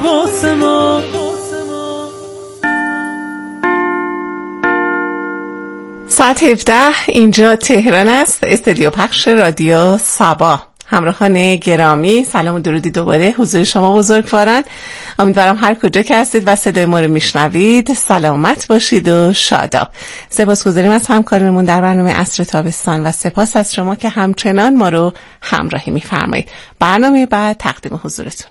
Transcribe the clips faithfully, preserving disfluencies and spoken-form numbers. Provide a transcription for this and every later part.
واسه ما. ساعت هفده اینجا تهران است، استودیو پخش رادیو سبا. همراهان گرامی، سلام و درودی دوباره حضور شما بزرگواران. امیدوارم هر کجا که هستید و صدای ما رو میشنوید سلامت باشید و شاداب. سپاسگزاریم از همکاریمون در برنامه عصر تابستان و سپاس از شما که همچنان ما رو همراهی میفرمایید. برنامه بعد تقدیم حضورتون.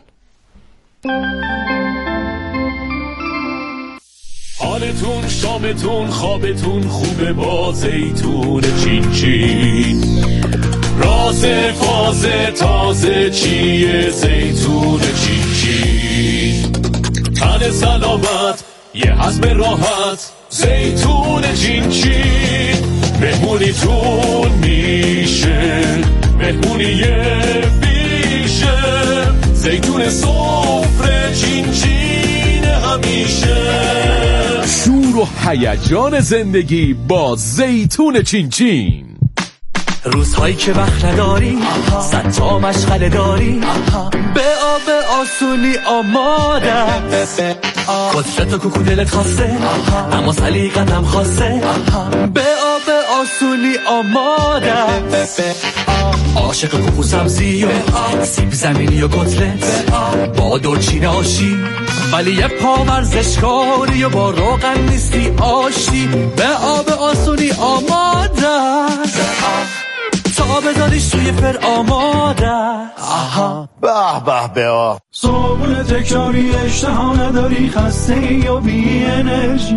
حالتون، شامتون، خوابتون خوبه با زیتون چین چین. راز فاز تازه چیه زیتون چین چین. تن سلامت یه هضم راحت زیتون چین چین. مهمونیتون میشه مهمونی بیشه. زیتون سفره چین چین همیشه. شور و هیجان زندگی با زیتون چین چین. روزهایی که وقت نداری صد تا مشغله داری، به آب آسونی آماده. قدرت و کوکو دلت خواسته اما سلیقتم خواسته، به آب آسونی آماده. عاشق کوکو سبزی و سیب زمینی و کتلت، با دورچین آشی ولی یه پا ورزشکاری و با روغن نیستی آشتی، به آب آسونی آماده. تا بذاریش توی فر آماده. آها به به به آ صبحونه تکراری اشتها نداری، خسته ای و بی انرژی،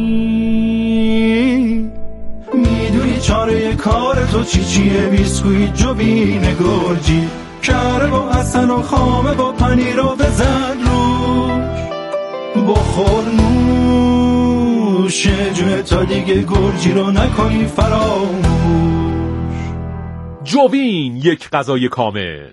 میدونی چاره کار تو چی چیه؟ بیسکویت جوین گرجی، کره با حسن و خامه با پنیر رو بزن روش، بخور نوش جونه تا دیگه گرجی رو نکنی فراموش. جوین، یک غذای کامل.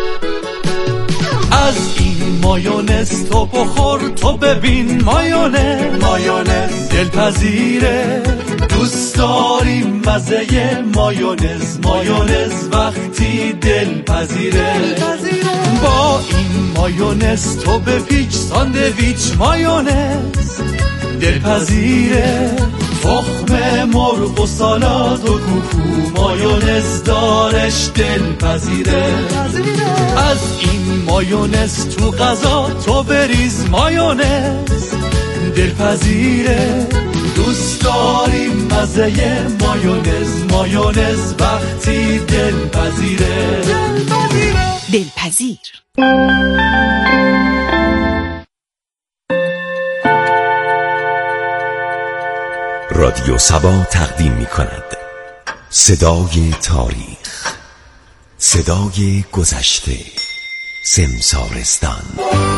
از این مایونز تو بخور تو ببین، مایونز مایونز دلپذیره، دوست داریم مزه مایونز. مایونز وقتی دلپذیره، با این مایونز تو بپیچ ساندویچ. مایونز دلپذیره، تخم مرغ و سالاد و کوکو، مایونز دارش دلپذیره. از این مایونز تو غذا تو بریز، مایونز دلپذیره، دوست داریم مزه مایونز. مایونز وقتی دلپذیره، دلپذیر. رادیو سبا تقدیم می کند صدای تاریخ، صدای گذشته، سمسارستان.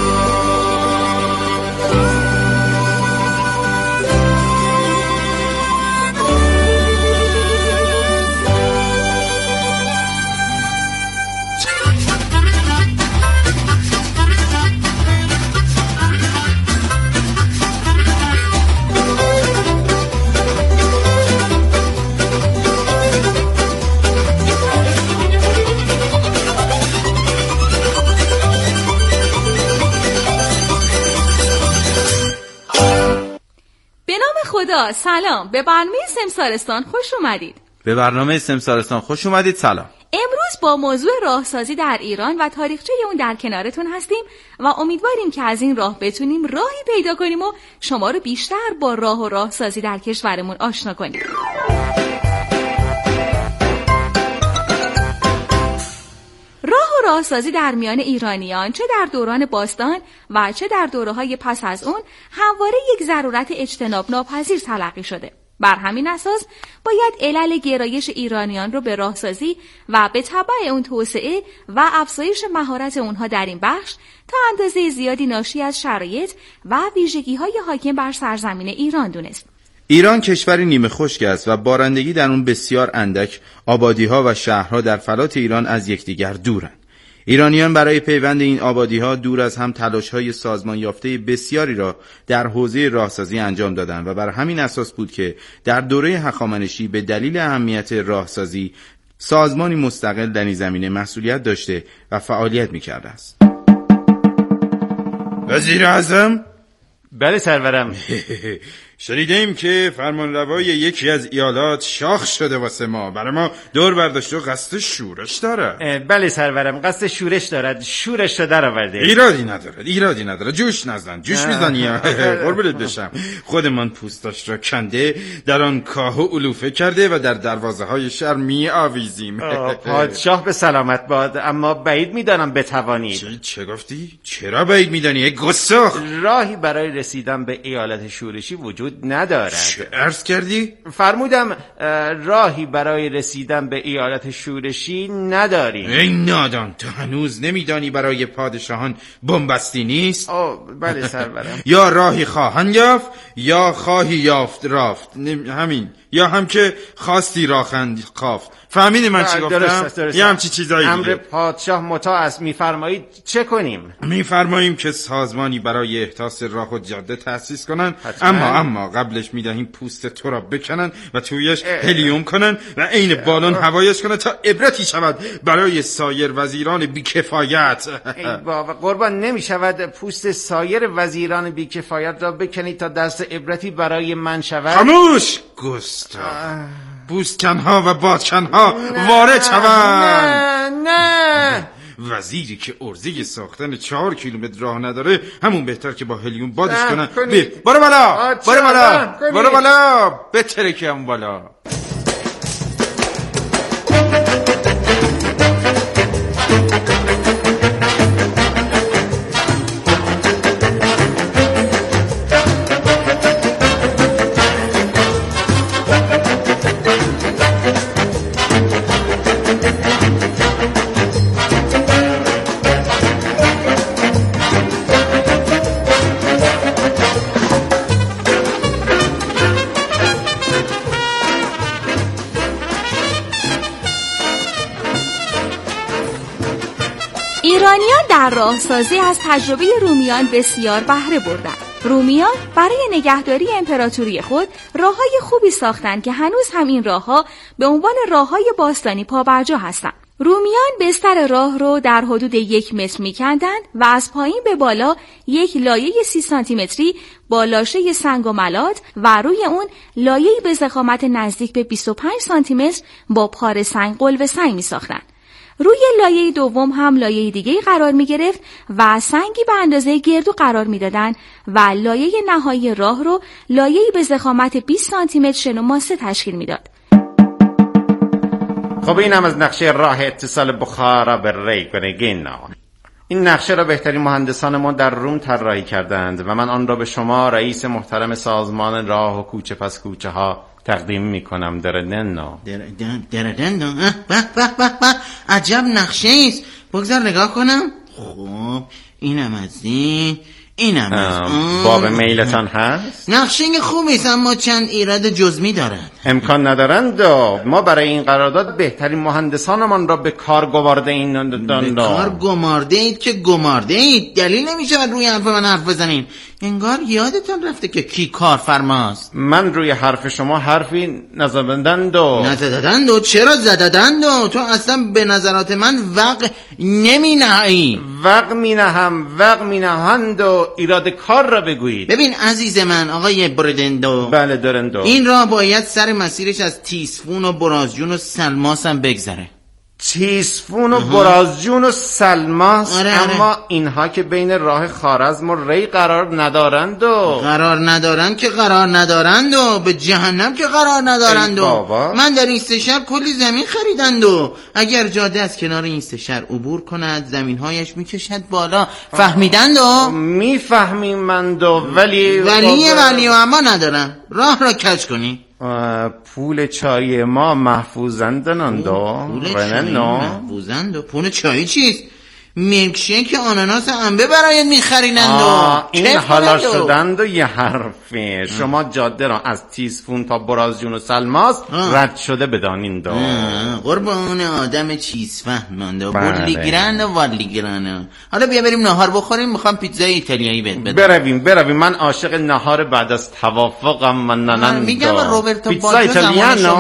خدا سلام، به برنامه سمسارستان خوش اومدید. به برنامه سمسارستان خوش اومدید. سلام. امروز با موضوع راهسازی در ایران و تاریخچه اون در کنارتون هستیم و امیدواریم که از این راه بتونیم راهی پیدا کنیم و شما رو بیشتر با راه و راهسازی در کشورمون آشنا کنیم. راه و راهسازی در میان ایرانیان چه در دوران باستان و چه در دوره‌های پس از اون همواره یک ضرورت اجتناب ناپذیر تلقی شده. بر همین اساس باید علل گرایش ایرانیان رو به راهسازی و به تبع اون توسعه و افزایش مهارت اونها در این بخش تا اندازه زیادی ناشی از شرایط و ویژگی‌های حاکم بر سرزمین ایران دونست. ایران کشوری نیمه خشک است و بارندگی در اون بسیار اندک. آبادی‌ها و شهرها در فلات ایران از یکدیگر دورند. ایرانیان برای پیوند این آبادی‌ها دور از هم تلاش‌های سازمان یافته بسیاری را در حوزه راهسازی انجام دادند و بر همین اساس بود که در دوره هخامنشی به دلیل اهمیت راهسازی سازمانی مستقل در این زمینه مسئولیت داشته و فعالیت می‌کرده است. وزیر اعظم؟ بله سرورم. شنیدیم که فرمانروای یکی از ایالات شاخ شده واسه ما، برای ما دور برداشته و قصد شورش داره. بله سرورم، قصد شورش دارد، شورش رو در آورده. ایرادی نداره، ایرادی نداره، جوش نزن، جوش میزنی قربونت بشم. خودمان پوستاش را کنده، در آن کاه و علوفه کرده و در دروازه های شهر می آویزیم. پادشاه به سلامت باد، اما بعید میدانم بتوانید. چه, چه گفتی؟ چرا بعید میدانی ای گستاخ؟ راهی برای رسیدن به ایالت شورشی وجود ندارد. چه عرض کردی؟ فرمودم راهی برای رسیدن به ایالت شورشی نداریم. ای نادان، تو هنوز نمیدانی برای پادشاهان بنبستی نیست؟ آه بله سرورم. یا راهی خواهند یافت یا خواهی یافت رافت، همین، یا هم که خواستی راخند خافت. فهمیدی من چی گفتم؟ درست درست. یه همچی چیزایی دیگه. امر پادشاه مطاع است، میفرمایید چه کنیم؟ میفرماییم که سازمانی برای احداث راه و جاده تأسیس کنن، اما اما قبلش میدهیم پوست تو را بکنن و تویش هلیوم کنن و عین بالون هوایش کنن تا عبرتی شود برای سایر وزیران بیکفایت. ای بابا قربان، نمیشود پوست سایر وزیران بیکفایت را بکنید تا دست عبرتی برای من شود؟ خاموش گستاخ، پوستکنها و بادکنها وارد شوند. نه نه، وزیری که ارزه ساختن چهار کیلومتر راه نداره، همون بهتر که با هلیوم بادش کنن. برو بالا، برو بالا، برو بالا، بترکم بالا. ایرانیان در راهسازی از تجربه رومیان بسیار بهره بردند. رومیان برای نگهداری امپراتوری خود راههای خوبی ساختند که هنوز هم این راهها به عنوان راههای باستانی پابرجا هستند. رومیان بستر راه رو در حدود یک متر می‌کندند و از پایین به بالا یک لایه سی سانتی متری با لاشه سنگ و ملات و روی اون لایه‌ای به ضخامت نزدیک به بیست و پنج سانتی متر با پاره سنگ قلوه سنگ می‌ساختند. روی لایه دوم هم لایه دیگه‌ای قرار می‌گرفت و سنگی به اندازه گردو قرار می‌دادند و لایه نهایی راه رو لایه‌ای به ضخامت بیست سانتی متر شن و ماسه تشکیل می‌داد. خب اینم از نقشه راه اتصال بخارا به ریگنگینا. این نقشه را بهترین مهندسان ما در روم طراحی کردند و من آن را به شما رئیس محترم سازمان راه و کوچه پس کوچه ها تقدیم میکنم. درننو درننو به به به به، عجب نقشه ایست. بگذار نگاه کنم. خب اینم از این، اینم از اون. باب میلتان هست؟ نقشه خوبی است اما چند ایراد جزمی دارد. امکان ندارند. ما برای این قرارداد بهترین مهندسانمان را به کار گمارده این به کار گمارده اید که گمارده اید. دلیل نمی شود روی حرف من حرف بزنین. انگار یادتان رفته که کی کارفرماست. من روی حرف شما حرفی نزدند و نزدند و چرا زدند و تو اصلا به نظرات من وقع نمی نهی. وقع می نهم، وقع می نهند و ایراد کار را بگویید. ببین عزیز من آقای بردندو، بله درندو، این را باید سر مسیرش از تیسفون و برازجون و سلماس هم بگذره. تیسفون و برازجون و سلماس؟ آره آره. اما اینها که بین راه خوارزم و ری قرار ندارند و قرار ندارند که قرار ندارند و به جهنم که قرار ندارند و من در این سه شهر کلی زمین خریدند و اگر جاده از کنار این سه شهر عبور کند زمینهایش میکشد بالا. فهمیدند و میفهمیم من و ولی ولی ولی و اما ندارم. راه را کج کنی. پول چای ما محفوظندن دو پول چای محفوظند و پول چای چیست؟ میلکشیک آناناس انبه برایت میخرینند و این حالا شدند و یه حرفی. شما جاده را از تیسفون تا برازجون و سلماس رد شده بدانین دو. قربان آدم چیز فهمند و بولیگران و والیگران. حالا بیا بریم نهار بخوریم. میخوام پیتزای ایتالیایی بهت بدم. برویم برویم. من عاشق نهار بعد از توافقم. من ننند میگم روبرتو پیتزا ایتالیانو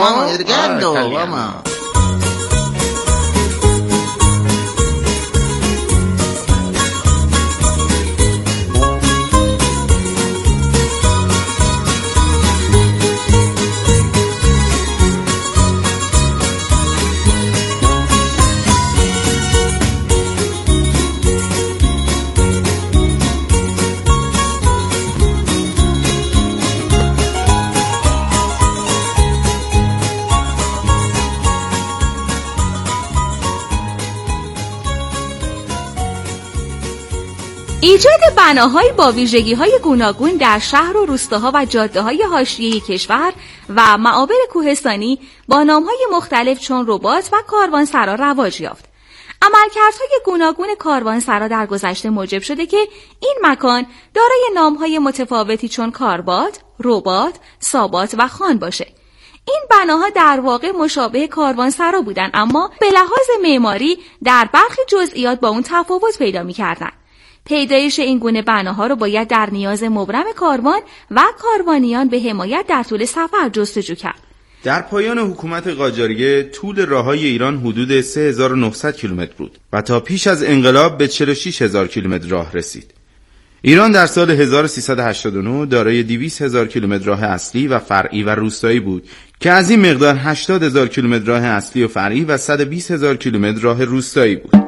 ایجاد بناهایی با ویژگی‌های گوناگون در شهر و روستاها و جاده‌های حاشیه‌ای کشور و معابر کوهستانی با نام‌های مختلف چون رباط و کاروانسرا رواج یافت. عملکردهای گوناگون کاروانسرا در گذشته موجب شده که این مکان دارای نام‌های متفاوتی چون کارباط، رباط، سابات و خان باشه. این بناها در واقع مشابه کاروانسرا بودن، اما به لحاظ معماری در برخی جزئیات با اون تفاوت پیدا می‌کردن. پیدایش این گونه بناها رو باید در نیاز مبرم کاروان و کاروانیان به حمایت در طول سفر جستجو کرد. در پایان حکومت قاجاریه طول راههای ایران حدود سه هزار و نهصد کیلومتر بود و تا پیش از انقلاب به چهل و شش هزار کیلومتر راه رسید. ایران در سال هزار و سیصد و هشتاد و نه دارای دویست هزار کیلومتر راه اصلی و فرعی و روستایی بود که از این مقدار هشتاد هزار کیلومتر راه اصلی و فرعی و صد و بیست هزار کیلومتر راه روستایی بود.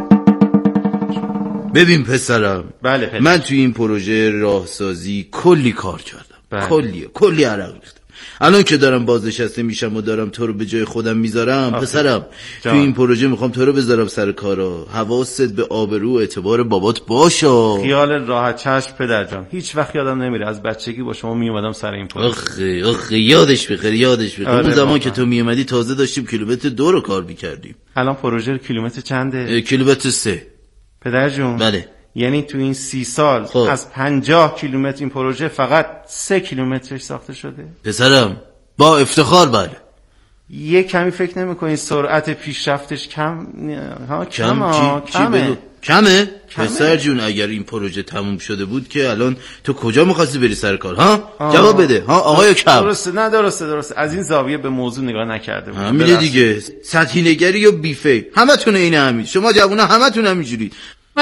ببین پسرم، بله پسر. من توی این پروژه راهسازی کلی کار کردم. بله. کلی کلی عرق ریختم. الان که دارم بازنشسته میشم و دارم تو رو به جای خودم میذارم آخه. پسرم جان. توی این پروژه میخوام تو رو بذارم سر کارا. حواست به آبرو و اعتبار بابات باشه. خیال راحت چشم پدر جان. هیچ وقت یادم نمیره از بچگی با شما میومدم سر این پروژه. آخه آخه یادش بخیر یادش بخیر. اون زمان که تو میومدی تازه داشتیم کیلومتر دو رو کار میکردیم. الان پروژه کیلومتر چنده؟ کیلومتر سه. پدر جون. بله. یعنی تو این سی سال خب. از پنجاه کیلومتر این پروژه فقط سه کیلومترش ساخته شده؟ پسرم با افتخار بله. یه کمی فکر نمی‌کنی سرعت پیشرفتش کم ها کم چی؟ کمه. چی کمه؟ پسر جون اگر این پروژه تموم شده بود که الان تو کجا می‌خواستی بری سر کار ها؟ آه. جواب بده ها آقای کم. درسته نه درسته درسته از این زاویه به موضوع نگاه نکرده بود. همینه دیگه. سطحی نگری و بیفه. همتون عین همین. شما جوونا همتون همینجوری.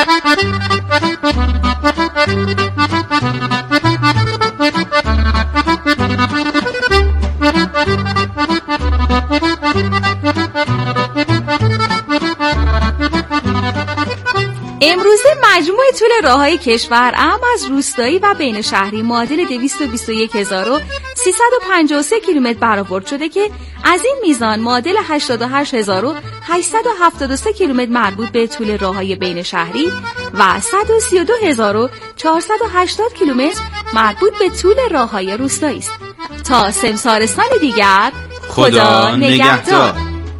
امروزه مجموع طول راههای کشور اعم از روستایی و بین شهری معادل دویست و بیست و یک هزار و سیصد و پنجاه و سه کیلومتر برآورد شده که از این میزان معادل هشتاد و هشت هزار و هشتصد و هفتاد و سه کیلومتر مربوط به طول راههای بین شهری و صد و سی و دو هزار و چهارصد و هشتاد کیلومتر مربوط به طول راههای روستایی است. تا سمسارستان دیگر خدا نگهدار.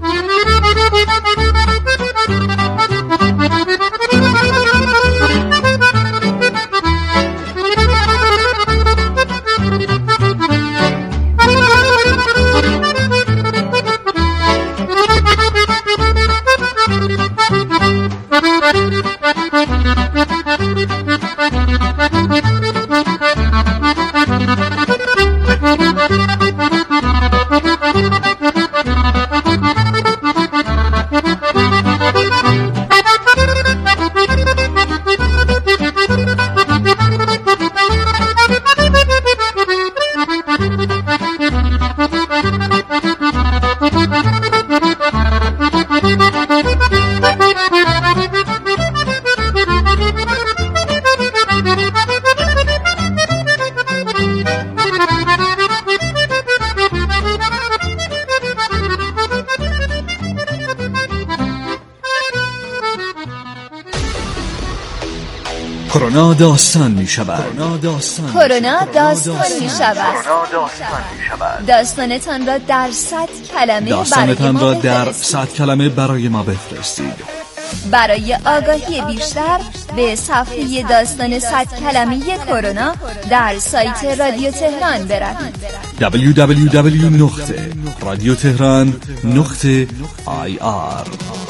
کرونا داستان می شود. کرونا داستان می شود. داستانتان را در صد کلمه داستانتان را در صد کلمه برای ما بفرستید. برای آگاهی بیشتر به صفحه داستان صد کلمه کرونا در سایت رادیو تهران بروید. دبلیو دبلیو دبلیو نقطه رادیو تهران نقطه آی آر.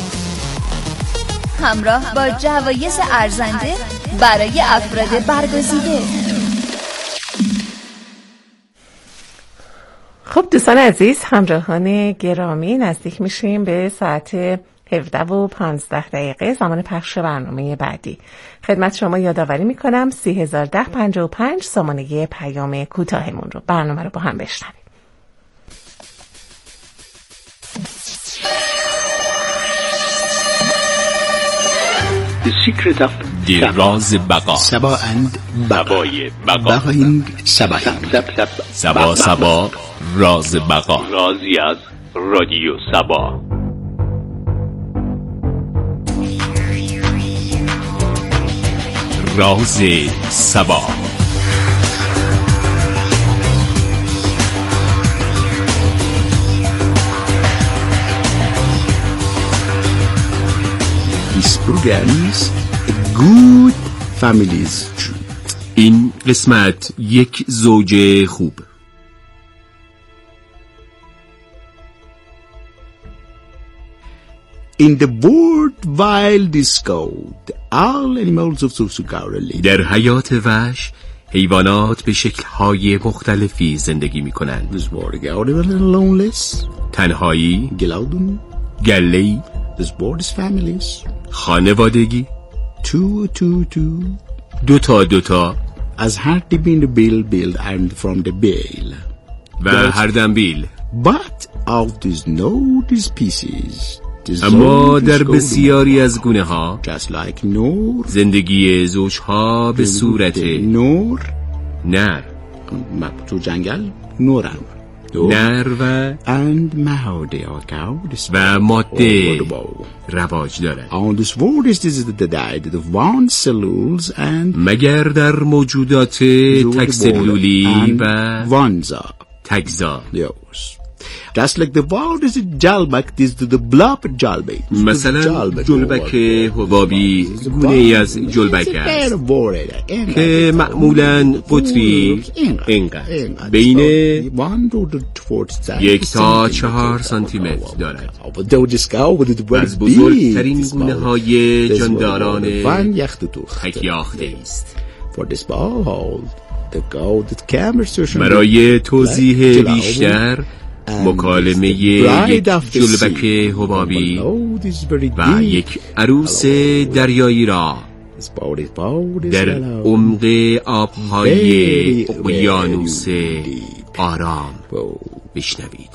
همراه با جوایز ارزنده برای افراد برگزیده. خب دوستان عزیز، همراهان گرامی، نزدیک میشیم به ساعت هفده و پانزده دقیقه زمان پخش برنامه بعدی. خدمت شما یادآوری میکنم سی هزار ده پنجاه و پنج سامانه پیام کوتاهمون رو. برنامه رو با هم بشنویم. دی راز بقا سبا اند بقای بقا بقایند سبا سبا سبا راز بقا رازی از رادیو سبا. راز سبا. This program is a good family's treat. این قسمت یک زوج خوب. In the world wild discord, all animals of Susukara. در حیات وحش حیوانات به شکل‌های مختلفی زندگی می‌کنند. تنهایی، گله‌ای، خانوادگی، two two two دو تا دو تا، as hard been the bill bill and from the bail و هر دنبیل. But out is no these pieces. اما در بسیاری از گونه ها like نور زندگی زوجها به صورت نور نر تو جنگل نورم نر و and ماده و ماده رواج دارد. On this world is this the diet of one cellules and مگر در موجودات تکسلولی و وانزا تگزا. Just like the world is a جلبک this is the blob جلبک. مثلا جلبک حبابی گونه ای از جلبک است که معمولا قطری اینقدر بین یک تا چهار سانتی متر دارد. از بزرگترین گونه های جانداران تکیاخته است. برای توضیح بیشتر مکالمه یک جلبک حبابی و یک عروس دریایی را در عمق آبهای اقیانوس آرام بشنوید.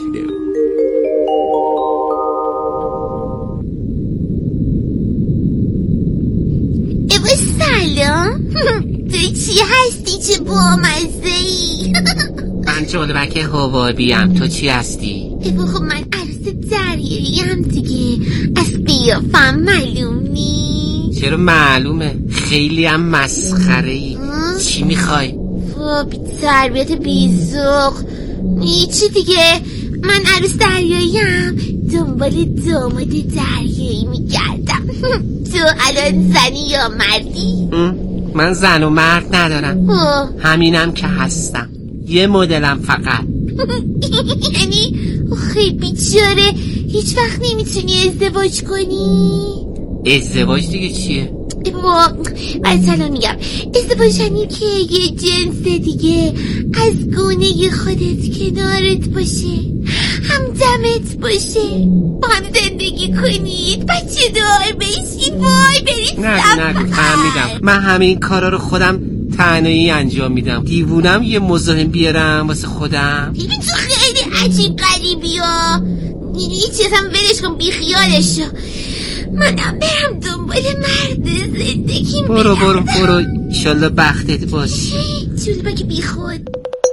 سلام، تو چی هستی؟ چه بامزه‌ای؟ من جلبک حبابیم، تو چی هستی؟ ایوا خب من عروس دریاییم دیگه، از قیافم معلوم نی؟ چرا معلومه؟ خیلی هم مسخره‌ای. چی میخوای؟ وا بی تربیت بیزوق. چی دیگه؟ من عروس دریاییم، دنبال داماد دریایی میگردم. تو الان زنی یا مردی؟ من زن و مرد ندارم، همینم که هستم، یه مدلم فقط. یعنی خیلی بیچاره هیچ وقت نمیتونی ازدواج کنی؟ ازدواج دیگه چیه؟ ما مثلا میگم ازدواج یعنی که یه جنس دیگه از گونه خودت کنارت باشه، همدمت باشه، با هم زندگی کنید، بچه دار بشید، وای برید نه نه فهمیدم. من همین کارا رو خودم تنهایی انجام میدم. دیوونم یه مزاحم بیارم واسه خودم؟ ببین تو خیلی عجیب غریبی ها، هیچی اصلا ولش کن، بیخیالش شو. منم برم دنبال مرد زندگی میرم. برو برو برو، انشالله بختت باشه. جلبک بی خود.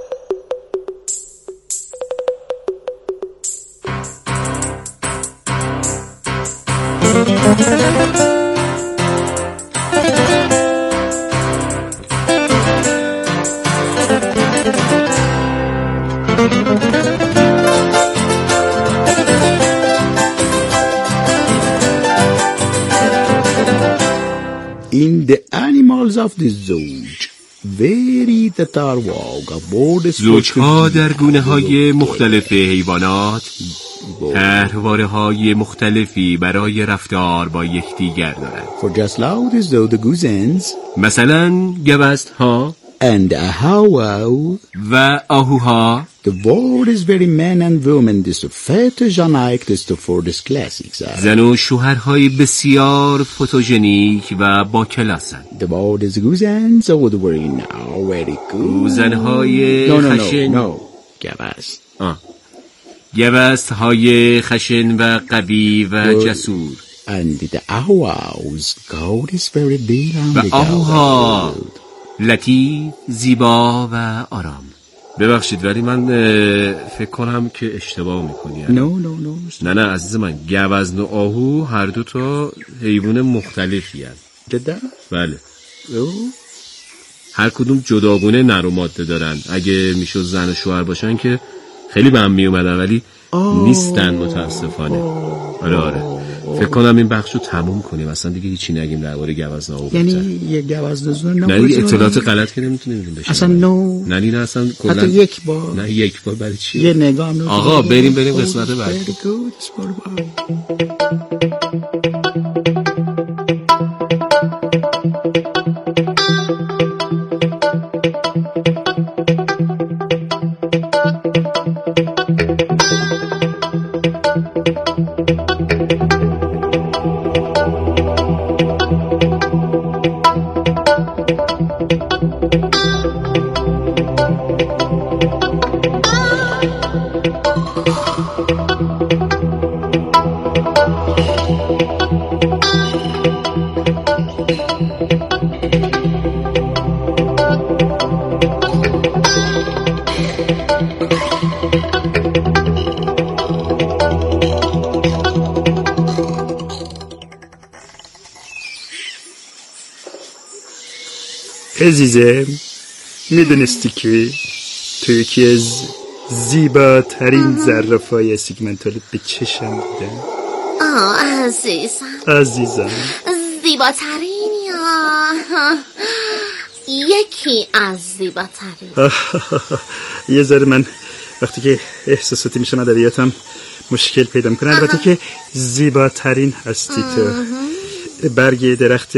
In the animals of the zooch, very that are walk aboard زوجها در گونه های مختلف حیوانات طرحواره های مختلفی برای رفتار با یکدیگر دارند. For just loud as though the goosens مثلا گوزت ها and ahau و آهوها. The world is very men and women. This the photogenic, this the for this classics. زن و شوهرهای بسیار فوتوژنیک و با کلاسند. The world is goosens so the very now very good. زنهای no, no, خشن. No, no. گوز. آه. گوزت های خشن و قوی و Good. جسور. And the ahus gold is very big and و آهوها لطیف، زیبا و آرام. ببخشید ولی من فکر کنم که اشتباه میکنی. No, no, no. نه نه عزیز من، گوزن و آهو هر دو تا حیوان مختلفی هست. جدا؟ بله. Oh. هر کدوم جداگونه نر و ماده دارن. اگه میشد زن و شوهر باشن که خیلی به هم می اومدن، ولی نیستن متاسفانه. آره آره فکر کنم این بخشو تموم کنیم، اصلا دیگه هیچی نگیم درباره گوزن‌ها. یعنی یه گوزن نه دیگه اطلاعات غلط که نمیتونیم بدیم بشه اصلا نو نه نه اصلا کلا حتی یک بار نه یک بار برای چی یه نگاه نو. آقا بریم بریم قسمت بعد. عزیزم میدونستی که تو یکی از زیباترین زرافای سیگمنتال به چشم بودن؟ آه عزیزم عزیزم زیباترین یا یکی از زیباترین. یه ذره من وقتی که احساساتی میشم ادبیاتم مشکل پیدا میکنه. البته که زیباترین هستی تو. برگ درخت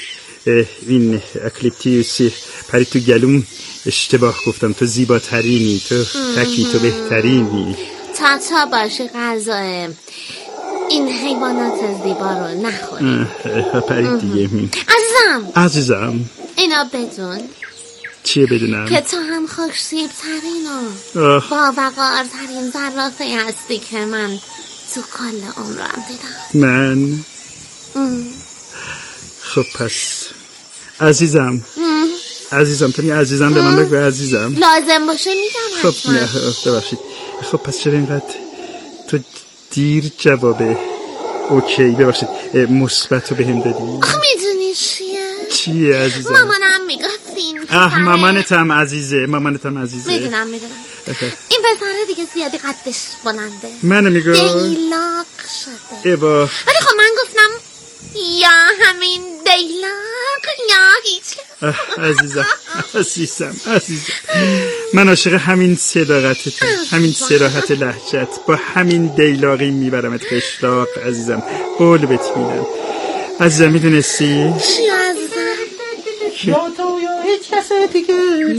این اکلیپتیوسی پری تو گلوم اشتباه گفتم، تو زیباترینی، تو تکی، تو بهترینی. تا تا باشه غذا این حیوانات زیبا رو نخوری. پری دیگه. عزیزم عزیزم اینا بدون چیه بدونم؟ که تو هم خوش‌سیب ترین و با وقار ترین زرافه هستی که من تو کل عمرم دیدم. من ام. خب پس عزیزم ام. عزیزم تو عزیزم به من بگو عزیزم. لازم باشه میگم. خب نه ببخشید. خب پس چرا اینقدر تو دیر جوابه اوکی ببخشید مثبت رو بهم دادی؟ آخه میدونی چیه؟ چیه عزیزم؟ مامانم میگفتین اه مامانتم عزیزه مامانتم عزیزه. میدونم میدونم این پسره دیگه زیادی قدش بلنده. منو میگو دیلاق شده. ایوا ولی خب من گفتم یا همین دیلاق یا هیچ. عزیزم عزیزم عزیزم من عاشق همین صداقتت، همین صراحت لهجت، با همین دیلاقی میبرمت قشلاق عزیزم. قول بهت میدم عزیزم. میدونستی چی عزیزم؟ یا تو یا هیچ کس دیگه.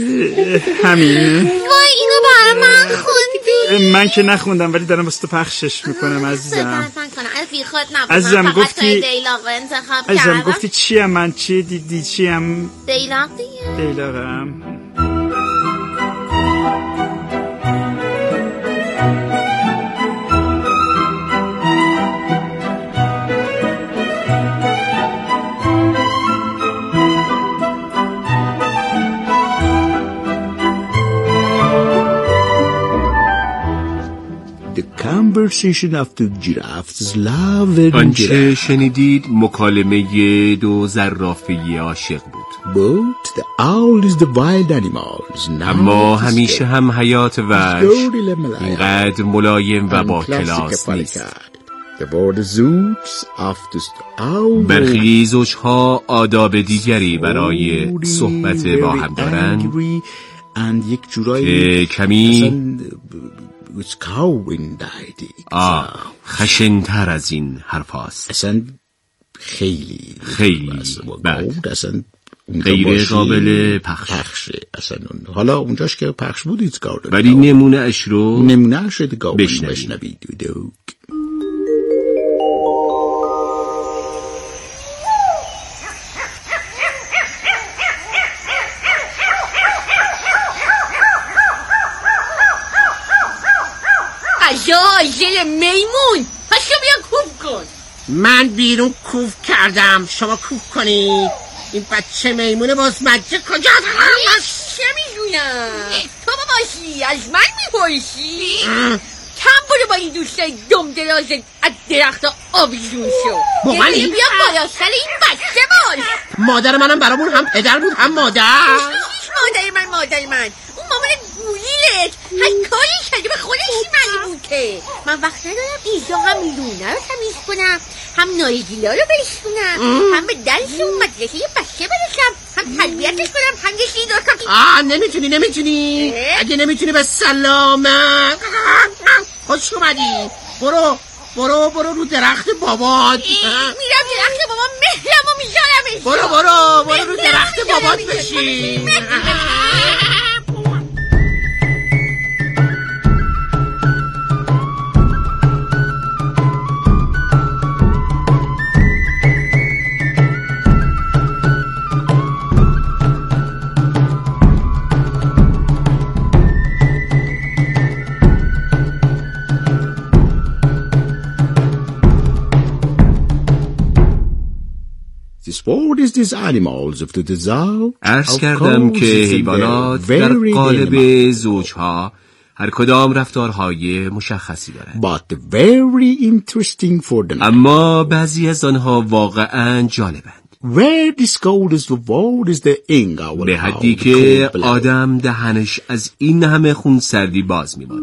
همین. وای اینو برای من خوندی؟ من که نخوندم ولی دارم واسه تو پخشش میکنم عزیزم. عزیزم گفتی دیلاق انتخاب عزیزم کردم. گفتی چی هم من چی دیدی چی هم دیلاق دیگه. دیلاقم. Conversation of the giraffes love آنچه شنیدید مکالمه دو زرافه عاشق بود. But the owl is the wild animals. اما همیشه هم حیات وحش اینقدر ملایم و با کلاس نیست. برخی زوجها آداب دیگری برای صحبت با هم دارند که کمی آه خشن‌تر از این حرف هاست. اصلا خیلی خیلی بعد اصلا غیر قابل پخش. پخشه اصلا. حالا اونجاش که پخش بود ایت کار داره ولی نمونه اش رو نمونه اش رو دیگه بشنوید. یا یه میمون پاشو بیا کوف کن. من بیرون کوف کردم شما کوف کنید. این بچه میمونه باز مجه کجا از چه میگویم؟ تو باشی از من میپرسی؟ کم برو با این دوست دم درازت از درخت آویزون شو. با من بیا بالا سر این بچه باش. مادر منم برامون هم پدر بود هم مادر. مادر من. اون مامان گولیلت هر کاری کرده به خودش مربوطه که من وقت ندارم اینجا هم لونه رو تمیز کنم، هم نایگیلا رو بشونم، هم به درس اون مدرسه یه بچه برسم، هم تربیتش کنم، هم یه چیزی درست کنم. آه نمیتونی نمیتونی اگه نمیتونی به سلامت. خوش اومدی. برو برو برو رو درخت بابات. میرم درخت بابا مهرم و میذارمش. برو برو برو رو درخت بابات بشین. The sport is these animals of the desert. عرض کردم که حیوانات در قالب زوجها هر کدام رفتارهای مشخصی دارند. But very interesting for them. اما بعضی از آنها واقعاً جالبند. Where this gold is the world is the ing. به حدی که آدم دهنش از این همه خونسردی باز میماند.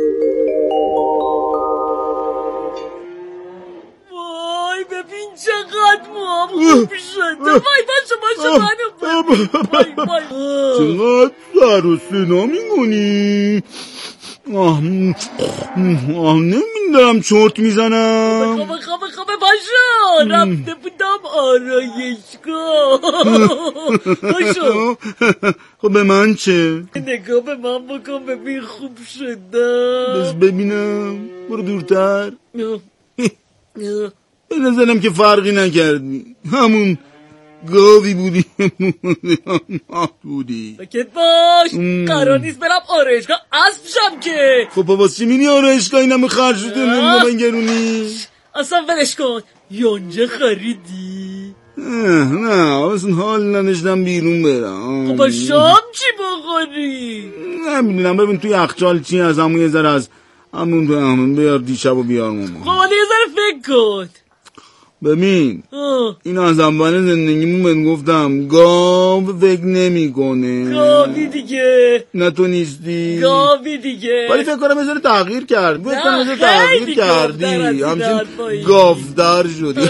وای ببین چقدر موام خوب شده. وای باشه باشه منو وای وای چقدر سر و سنا میگونی. آه آه نمیدونم چرت میزنم. خوبه خوبه خوبه باشه رفته بودم آرایشگاه. باشه خب به من چه؟ نگاه به من بکن ببین خوب شده. بس ببینم. برو دورتر. به نظرم که فرقی نکردی. همون گاوی بودی بودی. ساکت باش. قرار نیست برم آرایشگاه اسب شم که. خب واسه چی میری آرایشگاه اینم خرج شده نمیدونم من گرونی. اصلا ولش کن. یونجه خریدی؟ نه اصلا حال نداشتم بیرون برم. خب با شام چی بخوری؟ نمیدونم ببین توی یخچال چی از همون یه ذره از همون تو همون بیار دیشب و بیار ماما. خب حالا یه ذره فکر کن. ببین این از اول زندگیمون بهت گفتم گاو فکر نمی کنه. گاوی دیگه. نه تو نیستی. گاوی دیگه. ولی فکر کنم یه تغییر کرد. فکر کنم یه تغییر کردی. همچین گاودار شدی.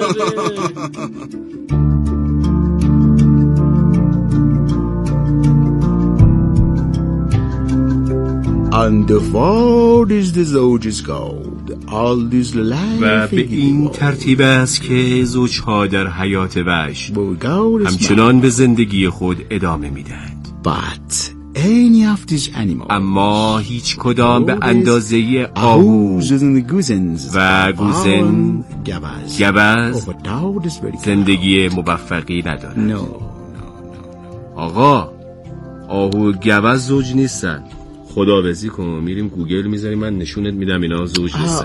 And the world is the zoj's gold. All these life. و به این ترتیب است که زوجها در حیات وحش همچنان به زندگی خود ادامه میدهند. But any of these animals. اما هیچ کدام به اندازه آهو و گوزن گوز زندگی موفقی ندارند. آقا آهو و گوز زوج نیستن. خداوزی کن میریم گوگل میذاریم من نشونت میدم اینا زوج نیستن.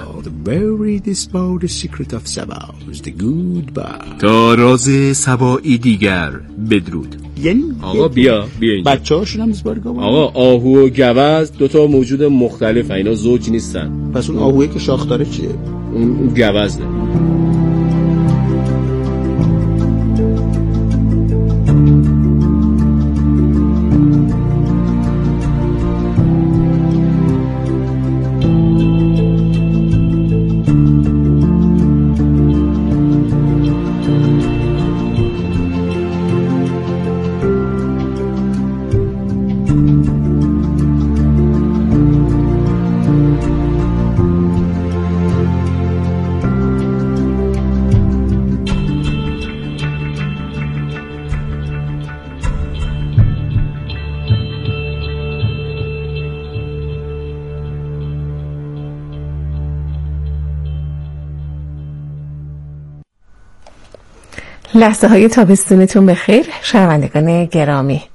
تا راز سبایی دیگر بدرود. آقا بیا بیا اینجا. بچه هاشون هم زبار گاون. آقا آهو و گوز دوتا موجود مختلف اینا زوج نیستن. پس اون آهویی که شاخ داره چیه؟ اون گوز نه. لحظه های تابستونتون بخیر شنوندگان گرامی.